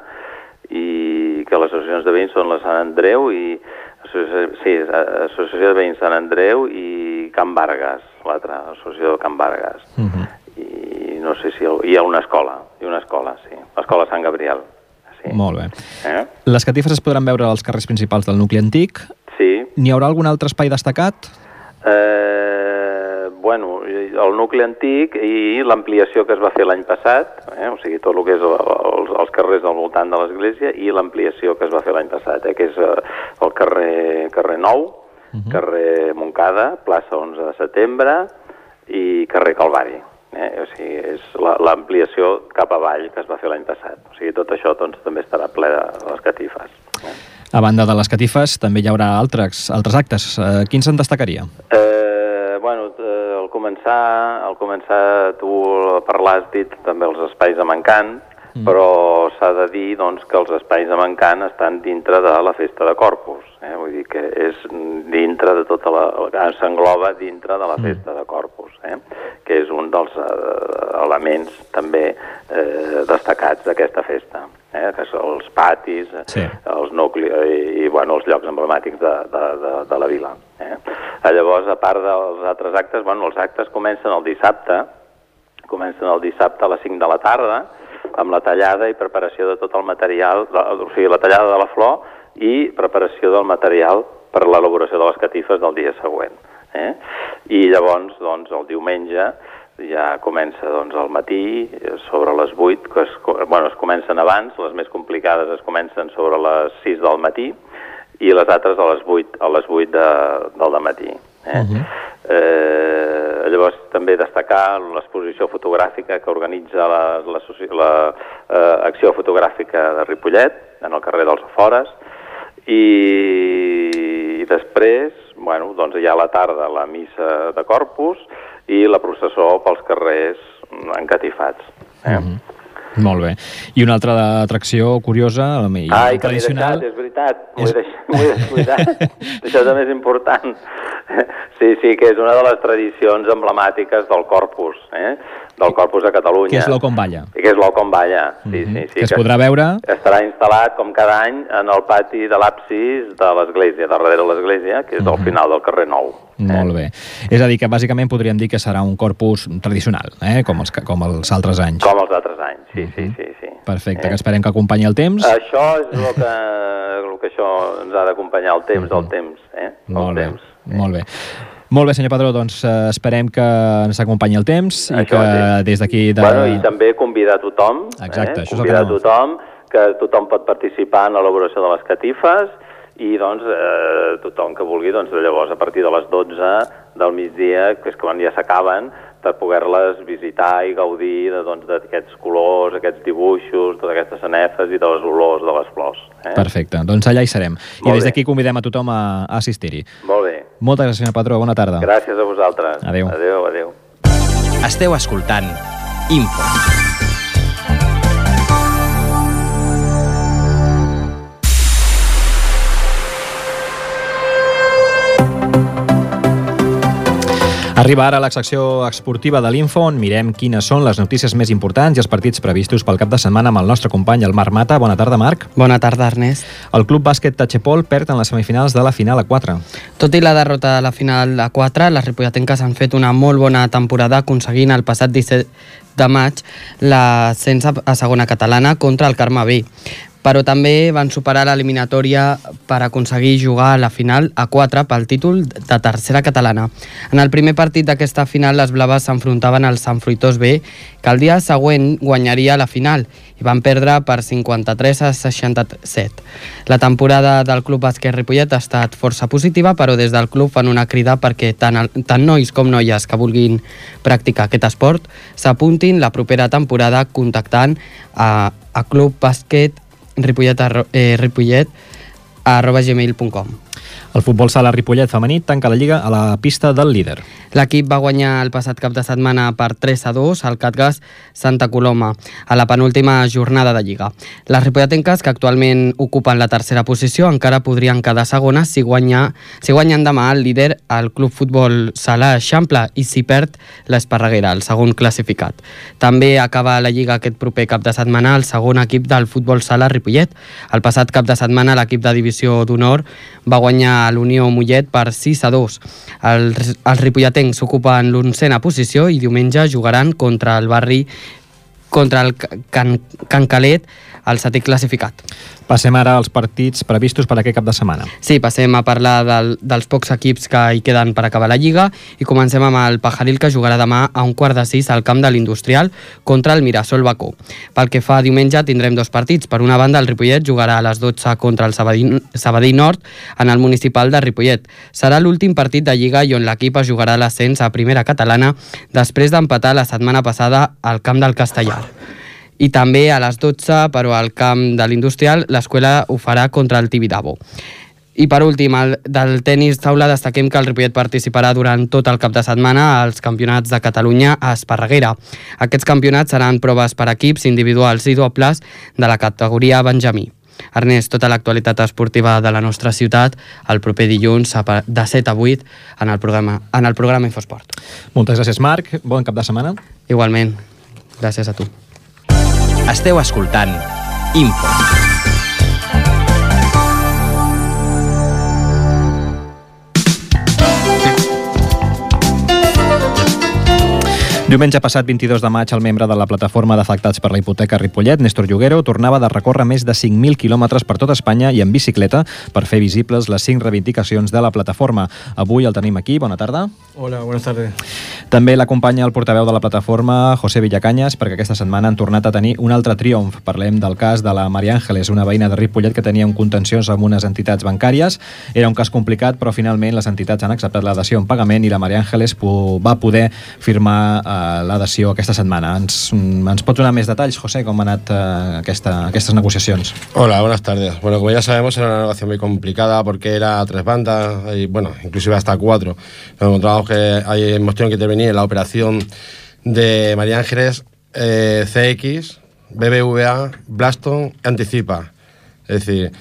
i que les associacions de veïns són la Sant Andreu i sí, Associació de Veïns Sant Andreu i Can Vargas, l'altra associació de Can Vargas. Uh-huh. I no sé si hi ha una escola, hi ha una escola, sí, l'escola Sant Gabriel. Sí. Molt bé. Eh? Les catifes es podran veure als carrers principals del nucli antic. Sí. N'hi haurà algun altre espai destacat? Eh, bueno, el nucli antic i l'ampliació que es va fer l'any passat, eh? O sigui, tot el que és els, els carrers al voltant de l'església i l'ampliació que es va fer l'any passat, eh? Que és el carrer, carrer Nou, uh-huh. carrer Montcada, plaça onze de setembre i carrer Calvari. Eh? O sigui, és l'ampliació cap avall que es va fer l'any passat. O sigui, tot això doncs, també estarà ple de les catifes. Eh? A banda de les catifes, també hi haurà altres, altres actes. Eh, quins en destacaria? Eh, bueno, al començar, al començar tu a parlar has dit també els espais de Mancant, mm. però s'ha de dir doncs, que els espais de Mancant estan dintre de la festa de Corpus. Eh? Vull dir que és dintre de tota la... s'engloba dintre de la festa de Corpus, eh? Que és un dels eh, elements també eh, destacats d'aquesta festa. Eh, que són els patis, sí. els nuclis i, i bueno, els llocs emblemàtics de, de, de, de la vila. Eh. Llavors, a part dels altres actes, bueno, els actes comencen el dissabte, comencen el dissabte a les cinc de la tarda, amb la tallada i preparació de tot el material, o sigui, la tallada de la flor i preparació del material per l'elaboració de les catifes del dia següent. Eh. I llavors, doncs, el diumenge, ja comença doncs, al matí, sobre les vuit, que es, bueno, es comencen abans, les més complicades es comencen sobre les sis del matí i les altres a les vuit, a les vuit de, del dematí. Eh? Uh-huh. eh, llavors també destacar l'exposició fotogràfica que organitza la, la, la eh, acció fotogràfica de Ripollet, en el carrer dels Afores, i, i després, bueno, doncs hi ha a la tarda la missa de Corpus, i la processó pels carrers encatifats. Eh? Mm-hmm. Molt bé. I una altra atracció curiosa i Ai, tradicional... Ai, que m'he deixat, és veritat. M'ho he deixat, m'ho he descuidat. Això també és important. Sí, sí, que és una de les tradicions emblemàtiques del Corpus, eh? del Corpus a Catalunya. Que és l'Ocomballa. Que és l'Ocomballa, sí, mm-hmm. sí, sí. Que es podrà veure... Estarà instal·lat, com cada any, en el pati de l'absis de l'església, darrere de l'església, que és mm-hmm. al final del carrer Nou. Eh? Molt bé. És a dir, que bàsicament podríem dir que serà un corpus tradicional, eh? com, els, com els altres anys. Com els altres anys, sí, mm-hmm. sí, sí, sí. Perfecte, eh? Que esperem que acompanyi el temps. Això és el que, el que això ens ha d'acompanyar, el temps, mm-hmm. el temps. Eh? El Molt bé, temps. molt bé. Molt bé, senyor Padró, doncs eh, esperem que ens acompanyi el temps i això que des d'aquí... De... Bueno, i també convidar tothom, Exacte, eh? això convidar és el que tothom, que tothom pot participar en l'elaboració de les catifes i doncs eh, tothom que vulgui, doncs llavors a partir de les dotze del migdia, que és quan ja s'acaben, per poder-les visitar i gaudir de, doncs, d'aquests colors, aquests dibuixos, totes aquestes sanefes i de les olors de les flors. Eh? Perfecte, doncs allà hi serem. Molt I des bé. d'aquí convidem a tothom a, a assistir-hi. Molt bé. Moltes gràcies, senyor Padró. Bona tarda. Gràcies a vosaltres. Adéu. Adéu, adéu. Esteu escoltant Info. Arriba ara la secció esportiva de l'Info, on mirem quines són les notícies més importants i els partits previstos pel cap de setmana amb el nostre company, el Marc Mata. Bona tarda, Marc. Bona tarda, Ernest. El Club Bàsquet Tachepol perd en les semifinals de la final a quatre. Tot i la derrota de la final a quatre, les ripolletenques han fet una molt bona temporada, aconseguint el passat disset de maig l'ascens a segona catalana contra el Carme Vic. però també van superar l'eliminatòria per aconseguir jugar a la final a quatre pel títol de tercera catalana. En el primer partit d'aquesta final, les blaves s'enfrontaven al Sant Fruitós B, que el dia següent guanyaria la final, i van perdre per cinquanta-tres a seixanta-set. La temporada del Club Bàsquet Ripollet ha estat força positiva, però des del club fan una crida perquè tant, el, tant nois com noies que vulguin practicar aquest esport s'apuntin la propera temporada contactant a, a Club Bàsquet Ripollet, eh, Ripollet arroba gmail punt com. El futbol sala Ripollet femení tanca la lliga a la pista del líder. L'equip va guanyar el passat cap de setmana per tres a dos al Catgas Santa Coloma, a la penúltima jornada de lliga. Les ripolletenques, que actualment ocupen la tercera posició, encara podrien quedar segones si, guanya, si guanyen demà el líder al Club Futbol Sala Eixample i si perd l'Esparreguera, el segon classificat. També acaba la lliga aquest proper cap de setmana el segon equip del futbol sala Ripollet. El passat cap de setmana l'equip de divisió d'honor va guanyar a l'Unió Mollet per sis a dos. Els, els ripolletens ocupen l'onzena posició i diumenge jugaran contra el barri contra el Can, Can Calet, el setè classificat. Passem ara als partits previstos per aquest cap de setmana. Sí, passem a parlar del, dels pocs equips que hi queden per acabar la Lliga i comencem amb el Pajaril, que jugarà demà a un quart de sis al camp de l'Industrial contra el Mirasol Bacó. Pel que fa a diumenge tindrem dos partits. Per una banda, el Ripollet jugarà a les dotze contra el Sabadell, Sabadell Nord en el municipal de Ripollet. Serà l'últim partit de Lliga i on l'equip es jugarà l'ascens a primera catalana després d'empatar la setmana passada al camp del Castellar. I també a les dotze, però al camp de l'Industrial, l'escola ho farà contra el Tibidabo. I per últim, el, del tenis taula, destaquem que el Ripollet participarà durant tot el cap de setmana als campionats de Catalunya a Esparreguera. Aquests campionats seran proves per equips individuals i dobles de la categoria Benjamí. Ernest, tota l'actualitat esportiva de la nostra ciutat el proper dilluns de set a vuit en el programa, en el programa Infosport. Moltes gràcies, Marc. Bon cap de setmana. Igualment. Gràcies a tu. Esteu escoltant Info. Diumenge passat, vint-i-dos de maig, el membre de la plataforma d'afectats per la hipoteca Ripollet, Néstor Lloguero, tornava de recórrer més de cinc mil quilòmetres per tot Espanya i en bicicleta per fer visibles les cinc reivindicacions de la plataforma. Avui el tenim aquí. Bona tarda. Hola, buenas tardes. També l'acompanya el portaveu de la plataforma, José Villacanyes, perquè aquesta setmana han tornat a tenir un altre triomf. Parlem del cas de la Maria Ángeles, una veïna de Ripollet que tenia un contenciós amb unes entitats bancàries. Era un cas complicat, però finalment les entitats han acceptat l'adhesió en pagament i la Maria Ángeles va poder firmar eh, l'adhesió aquesta setmana. Ens, ens pots donar més detalls, José, com han anat eh, aquesta, aquestes negociacions? Hola, buenas tardes. Bueno, como ya sabemos, era una negociación muy complicada porque era a tres bandas, y bueno, inclusive hasta cuatro. Nos encontramos que hay, hemos tenido que intervenir en la operación de María Ángeles, eh, C X, B B V A, Blaston, Anticipa. Es decir,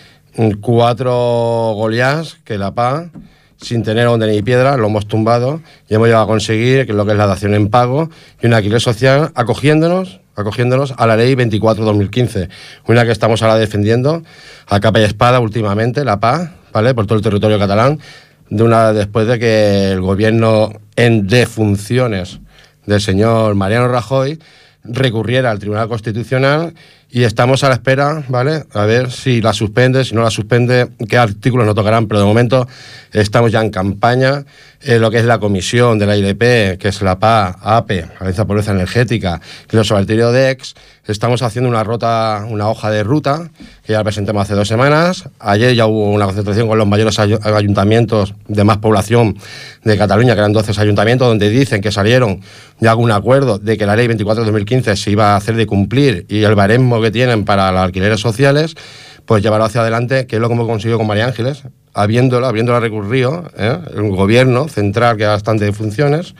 cuatro Goliás que la P A, sin tener donde ni piedra, lo hemos tumbado y hemos llegado a conseguir lo que es la dación en pago y un alquiler social acogiéndonos, acogiéndonos a la ley veinticuatro barra dos mil quince, una que estamos ahora defendiendo a capa y espada últimamente, la P A, ¿vale?, por todo el territorio catalán, de una después de que el gobierno en defunciones del señor Mariano Rajoy recurriera al Tribunal Constitucional y estamos a la espera, ¿vale?, a ver si la suspende, si no la suspende, qué artículos nos tocarán, pero de momento estamos ya en campaña. Eh, lo que es la comisión de la I L P, que es la P A, A P E, Alianza por Pobreza Energética, y el Observatorio D E X, estamos haciendo una ruta, una hoja de ruta, que ya la presentamos hace dos semanas. Ayer ya hubo una concentración con los mayores ay ayuntamientos de más población de Cataluña, que eran doce ayuntamientos, donde dicen que salieron ya un acuerdo de que la ley veinticuatro barra dos mil quince se iba a hacer de cumplir y el baremo que tienen para los alquileres sociales, pues llevarlo hacia adelante, que es lo que hemos conseguido con María Ángeles, habiéndola, habiéndola recurrido, ¿eh?, el gobierno central, que ha bastante funciones,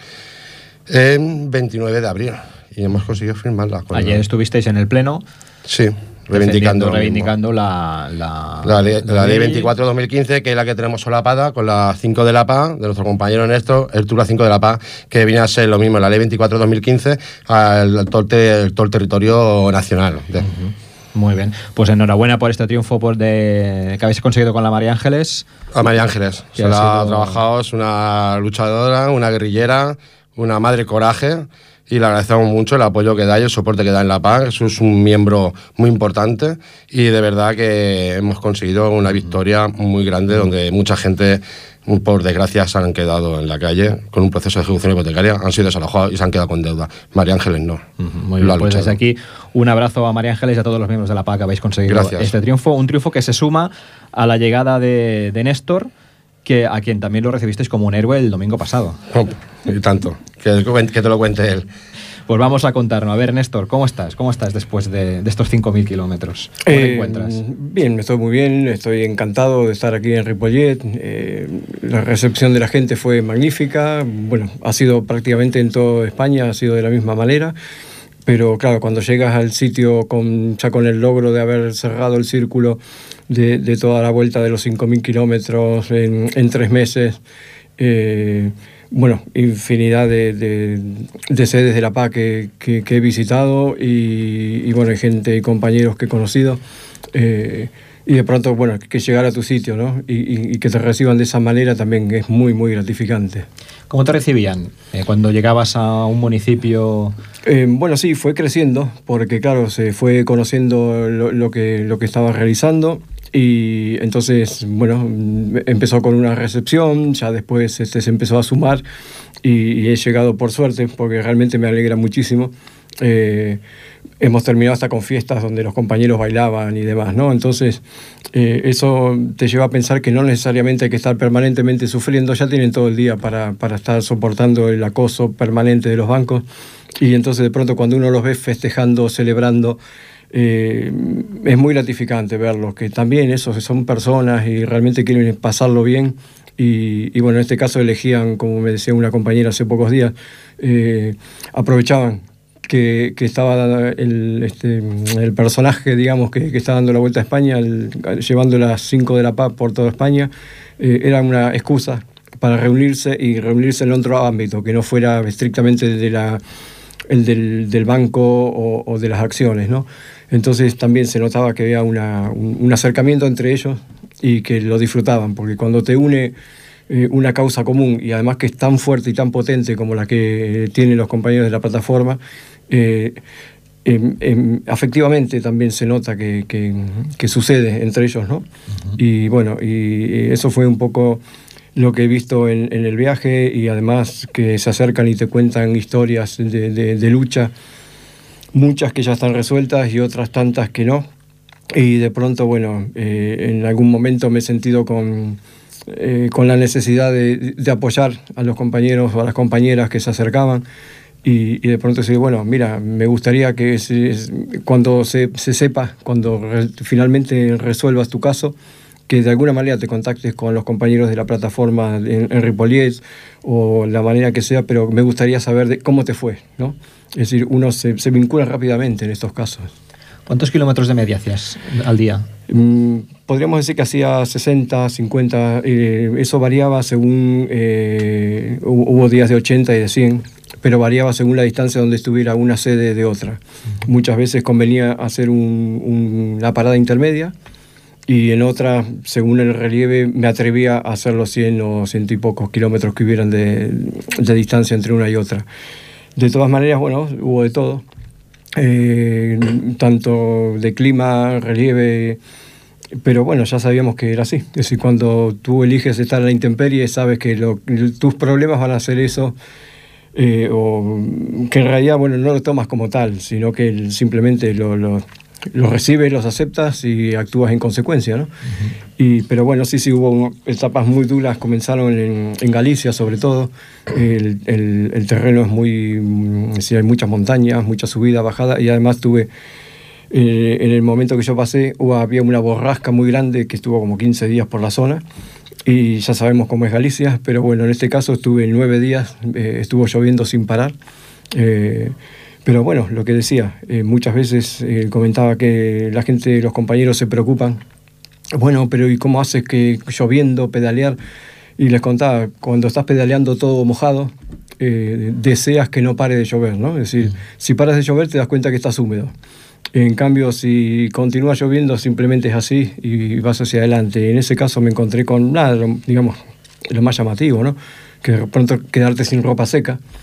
en veintinueve de abril. Y hemos conseguido firmarla. Con Ayer el... estuvisteis en el Pleno. Sí, reivindicando, reivindicando la, la, la, ley, la ley veinticuatro barra dos mil quince, que es la que tenemos solapada con la cinco de la P A, de nuestro compañero Néstor, el Tura cinco de la P A, que viene a ser lo mismo, la ley veinticuatro barra dos mil quince, al todo, el, todo el territorio nacional. De... Uh-huh. Muy bien, pues enhorabuena por este triunfo por de, que habéis conseguido con la María Ángeles. A María Ángeles, se la ha sido... trabajado, es una luchadora, una guerrillera, una madre coraje, y le agradecemos mucho el apoyo que da y el soporte que da en la P A C. Eso es un miembro muy importante y de verdad que hemos conseguido una victoria muy grande donde mucha gente, por desgracia, se han quedado en la calle con un proceso de ejecución hipotecaria, han sido desalojados y se han quedado con deuda. María Ángeles no. Uh-huh, muy bien, pues desde aquí un abrazo a María Ángeles y a todos los miembros de la P A C que habéis conseguido Gracias. este triunfo. Un triunfo que se suma a la llegada de, de Néstor, que a quien también lo recibisteis como un héroe el domingo pasado. Oh, y tanto, que, que te lo cuente él. Pues vamos a contarnos. A ver, Néstor, ¿cómo estás? ¿Cómo estás después de, de estos cinco mil kilómetros? ¿Cómo eh, te encuentras? Bien, estoy muy bien, estoy encantado de estar aquí en Ripollet. Eh, la recepción de la gente fue magnífica. Bueno, ha sido prácticamente en toda España, ha sido de la misma manera. Pero claro, cuando llegas al sitio con, ya con el logro de haber cerrado el círculo de, de toda la vuelta de los cinco mil kilómetros en, en tres meses, eh, bueno, infinidad de, de, de sedes de la P A que, que, que he visitado y, y bueno, hay gente y compañeros que he conocido. Eh, y de pronto, bueno, que llegar a tu sitio, ¿no? Y, y, y que te reciban de esa manera también es muy, muy gratificante. ¿Cómo te recibían eh, cuando llegabas a un municipio? Eh, bueno, sí, fue creciendo, porque claro, se fue conociendo lo, lo, que, lo que estaba realizando y entonces, bueno, empezó con una recepción, ya después este, se empezó a sumar y, y he llegado por suerte, porque realmente me alegra muchísimo. Eh, hemos terminado hasta con fiestas donde los compañeros bailaban y demás, ¿no? Entonces, eh, eso te lleva a pensar que no necesariamente hay que estar permanentemente sufriendo, ya tienen todo el día para, para estar soportando el acoso permanente de los bancos y entonces de pronto cuando uno los ve festejando, celebrando, eh, es muy gratificante verlos, que también esos son personas y realmente quieren pasarlo bien. Y, y bueno, en este caso elegían, como me decía una compañera hace pocos días, eh, aprovechaban que, que estaba el, este, el personaje, digamos, que, que está dando la vuelta a España, el, llevando las cinco de la P A por toda España, eh, era una excusa para reunirse y reunirse en otro ámbito, que no fuera estrictamente de la, el del, del banco o, o de las acciones, ¿no? Entonces también se notaba que había una, un, un acercamiento entre ellos y que lo disfrutaban, porque cuando te une eh, una causa común y además que es tan fuerte y tan potente como la que eh, tienen los compañeros de la plataforma, eh, eh, eh, afectivamente también se nota que, que, que sucede entre ellos, ¿no? Uh-huh. Y bueno, y eso fue un poco lo que he visto en, en el viaje y además que se acercan y te cuentan historias de, de, de lucha, muchas que ya están resueltas y otras tantas que no. Y de pronto, bueno, eh, en algún momento me he sentido con, eh, con la necesidad de, de apoyar a los compañeros o a las compañeras que se acercaban. Y, y de pronto decir, bueno, mira, me gustaría que se, cuando se, se sepa, cuando re, finalmente resuelvas tu caso, que de alguna manera te contactes con los compañeros de la plataforma en, en Ripollet o la manera que sea, pero me gustaría saber de cómo te fue, ¿no? Es decir, uno se, se vincula rápidamente en estos casos. ¿Cuántos kilómetros de media hacías al día? Mm, podríamos decir que hacía sesenta, cincuenta, eh, eso variaba según, eh, hubo días de ochenta y de cien, pero variaba según la distancia donde estuviera una sede de otra. Uh-huh. Muchas veces convenía hacer un, un, una parada intermedia y en otra, según el relieve, me atrevía a hacer los cien o ciento y pocos kilómetros que hubieran de, de distancia entre una y otra. De todas maneras, bueno, hubo de todo. Eh, tanto de clima, relieve, pero bueno, ya sabíamos que era así. Es decir, cuando tú eliges estar a la intemperie, sabes que lo, tus problemas van a ser eso, eh, o que en realidad, bueno, no lo tomas como tal, sino que simplemente lo, lo, lo recibes, los aceptas y actúas en consecuencia, ¿no? Uh-huh. Y, pero bueno, sí, sí, hubo etapas muy duras, comenzaron en, en Galicia sobre todo. El, el, el terreno es muy, sí, hay muchas montañas, mucha subida, bajada, y además tuve, eh, en el momento que yo pasé, hubo, había una borrasca muy grande que estuvo como quince días por la zona, y ya sabemos cómo es Galicia, pero bueno, en este caso estuve nueve días, eh, estuvo lloviendo sin parar, eh, pero bueno, lo que decía, eh, muchas veces eh, comentaba que la gente, los compañeros se preocupan, bueno, pero ¿y cómo haces que lloviendo, pedalear? Y les contaba, cuando estás pedaleando todo mojado, eh, deseas que no pare de llover, ¿no? Es decir, mm. si paras de llover te das cuenta que estás húmedo. En cambio, si continúa lloviendo, simplemente es así y vas hacia adelante. En ese caso me encontré con nada, digamos, lo más llamativo, ¿no? Que de pronto quedarte sin ropa seca.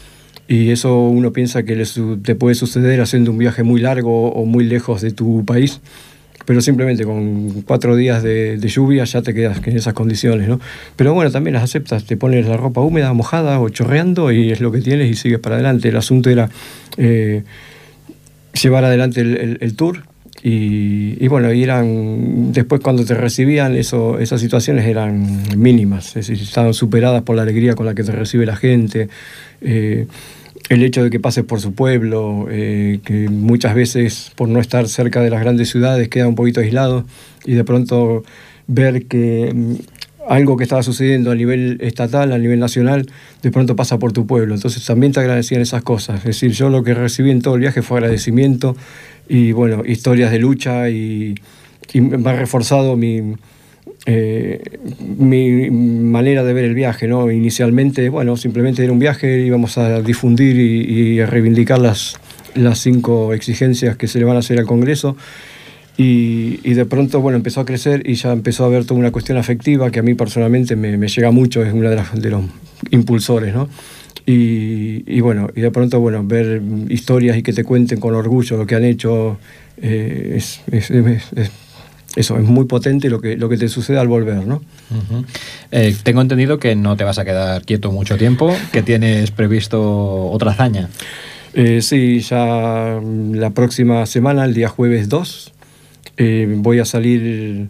y eso uno piensa que le su- te puede suceder haciendo un viaje muy largo o muy lejos de tu país, pero simplemente con cuatro días de, de lluvia ya te quedas en esas condiciones, ¿no? Pero bueno, también las aceptas, te pones la ropa húmeda, mojada o chorreando y es lo que tienes y sigues para adelante. El asunto era eh, llevar adelante el, el, el tour y, y bueno, y eran, después cuando te recibían, eso, esas situaciones eran mínimas, es decir, estaban superadas por la alegría con la que te recibe la gente, eh, el hecho de que pases por su pueblo, eh, que muchas veces por no estar cerca de las grandes ciudades queda un poquito aislado y de pronto ver que mm, algo que estaba sucediendo a nivel estatal, a nivel nacional, de pronto pasa por tu pueblo. Entonces también te agradecían esas cosas. Es decir, yo lo que recibí en todo el viaje fue agradecimiento y bueno, historias de lucha y, y me ha reforzado mi... Eh, mi manera de ver el viaje, ¿no? Inicialmente, bueno, simplemente era un viaje, íbamos a difundir y, y a reivindicar las, las cinco exigencias que se le van a hacer al Congreso y, y de pronto, bueno, empezó a crecer y ya empezó a haber toda una cuestión afectiva que a mí personalmente me, me llega mucho, es uno de, las, de los impulsores, ¿no? Y, y bueno, y de pronto, bueno, ver historias y que te cuenten con orgullo lo que han hecho, eh, es, es, es, es eso, es muy potente lo que, lo que te sucede al volver, ¿no? Uh-huh. Eh, tengo entendido que no te vas a quedar quieto mucho tiempo, que tienes previsto otra hazaña. Eh, sí, ya la próxima semana, el día jueves dos, eh, voy a salir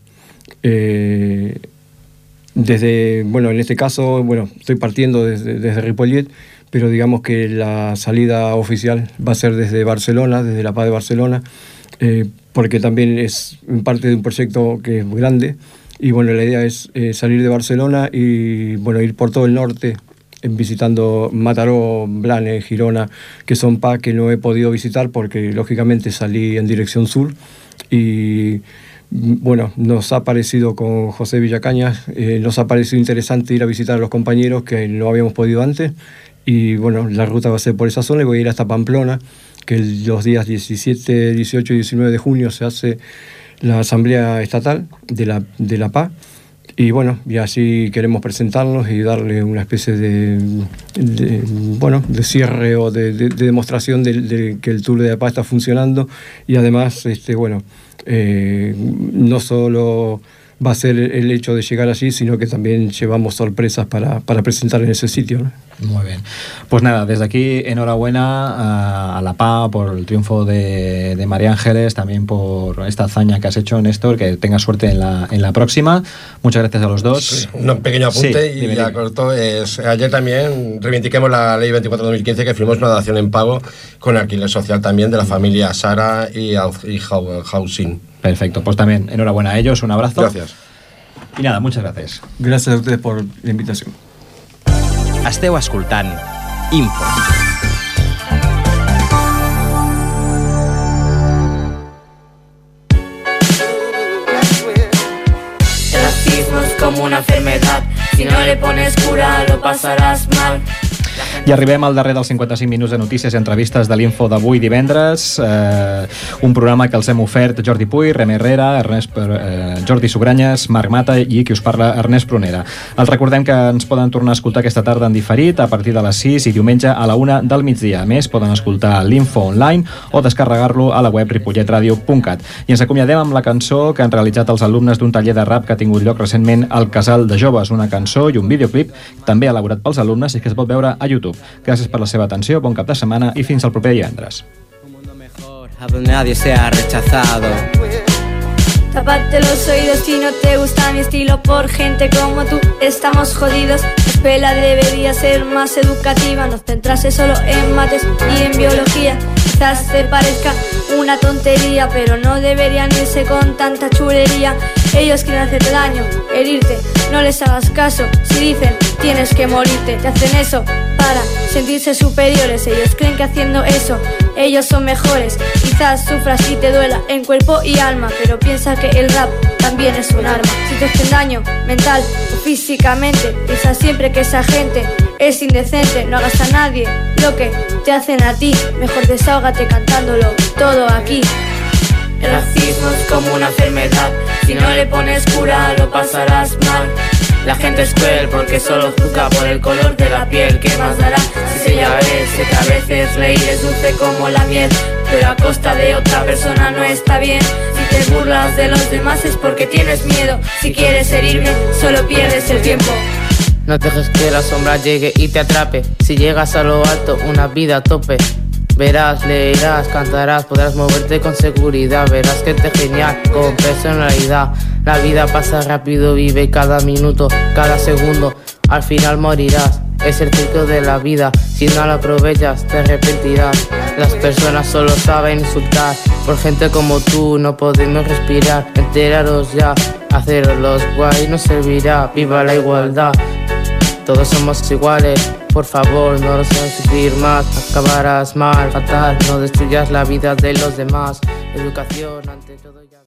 eh, desde, bueno, en este caso, bueno, estoy partiendo desde, desde Ripollet, pero digamos que la salida oficial va a ser desde Barcelona, desde La Paz de Barcelona, eh, porque también es parte de un proyecto que es grande y bueno, la idea es eh, salir de Barcelona y bueno, ir por todo el norte eh, visitando Mataró, Blanes, Girona, que son P A que no he podido visitar porque lógicamente salí en dirección sur y bueno, nos ha parecido con José Villacañas, eh, nos ha parecido interesante ir a visitar a los compañeros que no habíamos podido antes y bueno, la ruta va a ser por esa zona y voy a ir hasta Pamplona, que los días diecisiete, dieciocho y diecinueve de junio se hace la Asamblea Estatal de la, de la P A y bueno, y así queremos presentarnos y darle una especie de, de bueno, de cierre o de, de, de demostración de, de que el Tour de la P A está funcionando y además, este, bueno, eh, no solo va a ser el hecho de llegar allí, sino que también llevamos sorpresas para, para presentar en ese sitio, ¿no? Muy bien. Pues nada, desde aquí enhorabuena a, a la P A por el triunfo de, de María Ángeles, también por esta hazaña que has hecho, Néstor, que tengas suerte en la, en la próxima. Muchas gracias a los dos. Sí, un pequeño apunte sí, y dime, ya dime. corto. Es, ayer también reivindiquemos la ley veinticuatro de dos mil quince que firmamos una dación en pago con alquiler social también de la familia Sara y, y Housing. Perfecto, pues también enhorabuena a ellos, un abrazo. Gracias. Y nada, muchas gracias. Gracias a ustedes por la invitación. Esteu escoltant Info. El racismo es como una enfermedad. Si no le pones cura, lo pasarás mal. I arribem al darrer dels cinquanta-cinc minuts de notícies i entrevistes de l'Info d'avui divendres, eh, un programa que els hem ofert Jordi Puy, Rem Herrera, Ernest, eh, Jordi Sugranyes, Marc Mata i qui us parla, Ernest Prunera. Els recordem que ens poden tornar a escoltar aquesta tarda en diferit a partir de les sis i diumenge a la una del migdia. A més, poden escoltar l'Info online o descarregar-lo a la web ripollet radio punt cat. I ens acomiadem amb la cançó que han realitzat els alumnes d'un taller de rap que ha tingut lloc recentment al Casal de Joves, una cançó i un videoclip també elaborat pels alumnes i que es pot veure a YouTube. Gràcies per la seva atenció, bon cap de setmana i fins al proper divendres. A donde nadie sea rechazado. Tápate los oídos si no te gusta mi estilo. Por gente como tú estamos jodidos. La escuela debería ser más educativa, no centrarse solo en mates y en biología. Quizás te parezca una tontería, pero no deberían irse con tanta chulería. Ellos quieren hacerte daño, herirte, no les hagas caso. Si dicen tienes que morirte, te hacen eso para sentirse superiores. Ellos creen que haciendo eso ellos son mejores. Quizás sufras y te duela en cuerpo y alma, pero piensa que el rap también es un arma. Si te hacen daño mental o físicamente, piensa siempre que esa gente es indecente. No hagas a nadie lo que te hacen a ti, mejor desahógate cantándolo todo aquí. El racismo es como una enfermedad. Si no le pones cura, lo pasarás mal. La gente es cruel porque solo juzga por el color de la piel. ¿Qué más dará si se ya ves? Sé que a veces reír es dulce como la miel, pero a costa de otra persona no está bien. Si te burlas de los demás es porque tienes miedo. Si quieres herirme, solo pierdes el tiempo. No dejes que la sombra llegue y te atrape. Si llegas a lo alto, una vida a tope. Verás, leerás, cantarás, podrás moverte con seguridad. Verás que te genial, con personalidad. La vida pasa rápido, vive cada minuto, cada segundo. Al final morirás, es el ciclo de la vida. Si no lo aprovechas, te arrepentirás. Las personas solo saben insultar. Por gente como tú no podemos respirar. Enteraros ya, haceros los guay no servirá. Viva la igualdad, todos somos iguales. Por favor, no los hagas sufrir más. Acabarás mal, fatal. No destruyas la vida de los demás. Educación ante todo ya.